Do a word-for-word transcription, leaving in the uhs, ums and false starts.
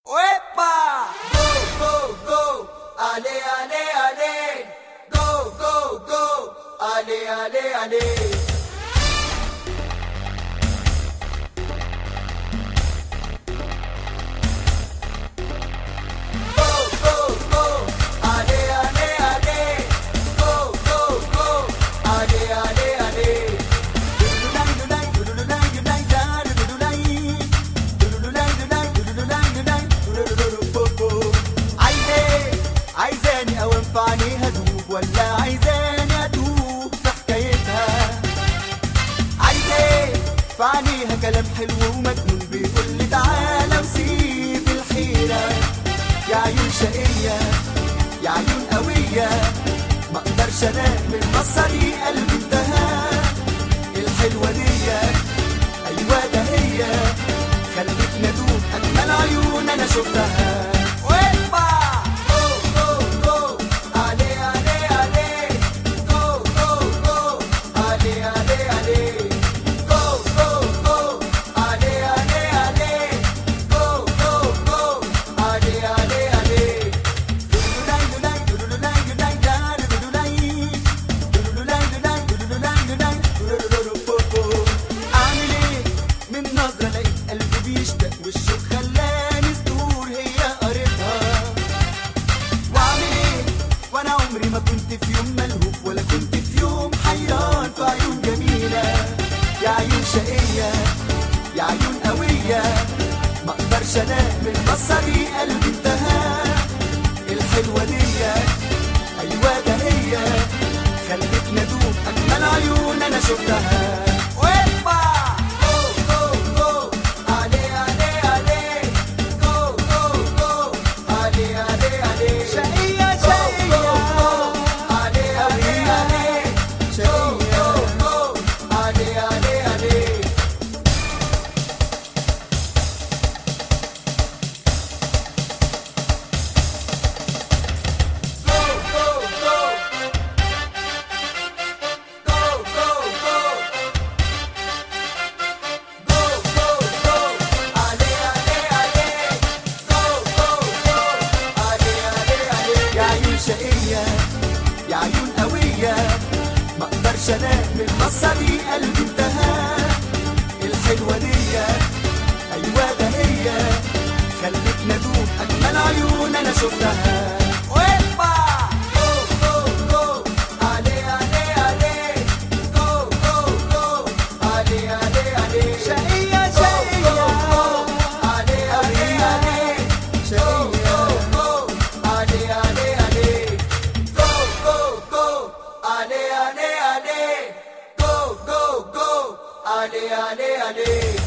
¡Uepa! Go, go, go, ale, ale, ale. Go, go, go, ale, ale, ale. عينيها دوب ولا عايزاني ادوب في حكايتها؟ عايزاه في عينيها كلام حلو ومجنون بيقول لي تعالى وسيب الحيرة. يا عيون شقية يا عيون قوية، ما اقدرش انام من بصري قلبي انتهى. الحلوة دي ايوه ده هي، خلتني ادوب اجمل عيون انا شفتها. والشوق خلاني صدور هي قريتها. واعمل ايه وانا عمري ما كنت في يوم ملهوف ولا كنت في يوم حيران في عيون جميلة. يا عيون شقية يا عيون قوية، ما اقدرش انام من بصري قلبي انتهى. الحلوة دي ايوه ده هي، خلتني ادوب اجمل عيون انا شفتها. شقية يا عيون قوية، ما اقدرش انام من بصري قلبي انتهى. الحلوة دي ايوه ده هي، خلتني ادوب اجمل عيون انا شفتها. Ale, ale, ale.